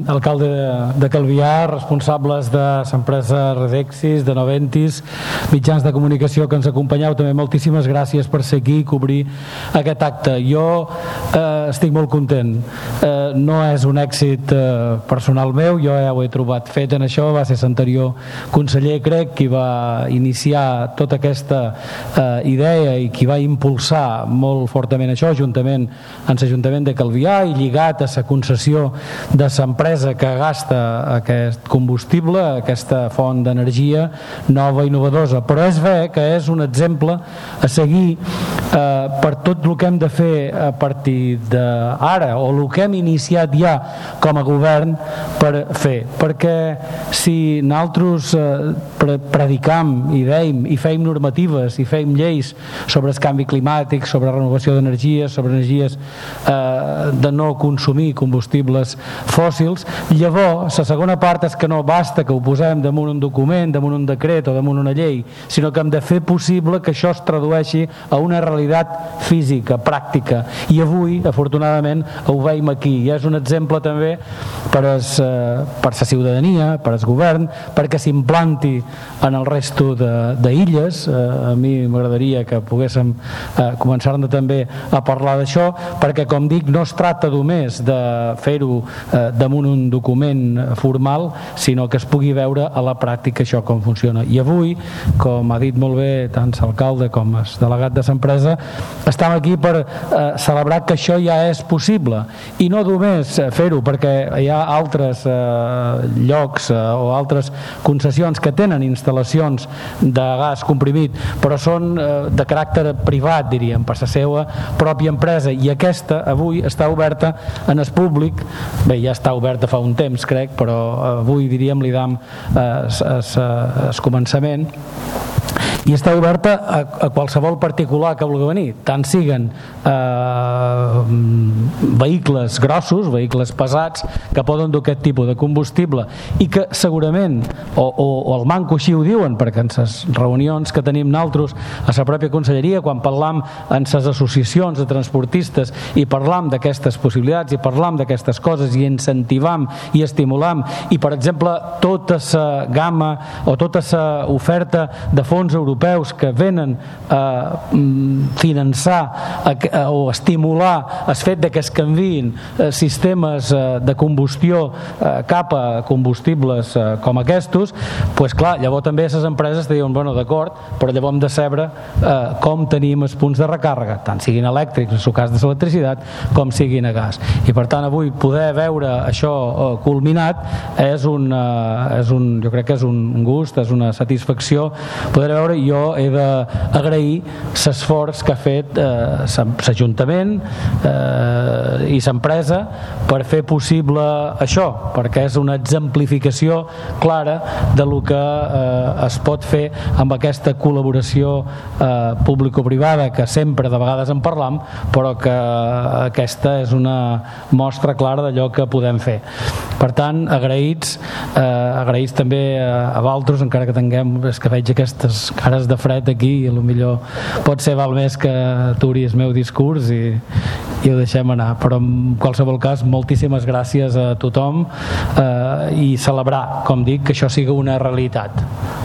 alcalde de Calvià, responsables de l'empresa Redexis, de Noventis, mitjans de comunicació que ens acompanyeu, també moltíssimes gràcies per ser aquí i cobrir aquest acte. Jo estic molt content. No és un èxit personal meu, jo ja ho he trobat fet en això, va ser l'anterior conseller, crec, qui va iniciar tota aquesta idea i qui va impulsar molt fortament això, juntament amb l'Ajuntament de Calvià i lligat a la concessió de l'empresa que gasta aquest combustible, aquesta font d'energia nova i innovadora. Però és bé que és un exemple a seguir per tot el que hem de fer a partir d'ara, o el que hem iniciat ja com a govern per fer. Perquè si nosaltres predicam i deim i feim normatives i feim lleis sobre el canvi climàtic, sobre renovació d'energies, sobre energies de no consumir combustibles fòssils, llavors la segona part és que no basta que ho posem damunt un document, damunt un decret o damunt una llei, sinó que hem de fer possible que això es tradueixi a una realitat física, pràctica, i avui afortunadament ho veiem aquí, i és un exemple també per la ciutadania, per al govern, perquè s'implanti en el resto d'illes. A mi m'agradaria que poguéssim començar-ne també a parlar d'això, perquè com dic, no es tracta només de fer-ho damunt un document formal, sinó que es pugui veure a la pràctica això com funciona. I avui, com ha dit molt bé tant l'alcalde com el delegat de l'empresa, estem aquí per celebrar que això ja és possible, i no només fer-ho perquè hi ha altres llocs o altres concessions que tenen instal·lacions de gas comprimit, però són de caràcter privat, diríem, per la seva pròpia empresa, i aquesta avui està oberta en el públic. Bé, ja està oberta fa un temps, crec, però avui, diríem, li dam el començament, i està oberta a qualsevol particular que vulgui venir, tant siguen vehicles grossos, vehicles pesats, que poden dur aquest tipus de combustible i que segurament, o el manco així ho diuen, perquè en les reunions que tenim nosaltres a la pròpia conselleria, quan parlam en les associacions de transportistes i parlam d'aquestes possibilitats i parlam d'aquestes coses i incentivam i estimulam, i per exemple tota la gamma o tota la oferta de fons europeus que venen a finançar o estimular el fet que es canviïn sistemes de combustió cap a combustibles com aquests, doncs clar, llavors també les empreses diuen, bueno, d'acord, però llavors hem de saber com tenim els punts de recàrrega, tant siguin elèctrics, en el cas de l'electricitat, com siguin a gas. I per tant avui poder veure això culminat jo crec que és un gust, és una satisfacció poder veure. Jo he d'agrair l'esforç que ha fet l'Ajuntament i l'empresa per fer possible això, perquè és una exemplificació clara de lo que es pot fer amb aquesta col·laboració público-privada que sempre de vegades en parlam, però que aquesta és una mostra clara d'allò que podem fer. Per tant, agraïts també a vosaltres, encara que tinguem, és que veig aquestes cares de fred aquí, i potser pot ser val més que aturi el meu discurs i ho deixem anar, però en qualsevol cas moltíssimes gràcies a tothom i celebrar, com dic, que això sigui una realitat.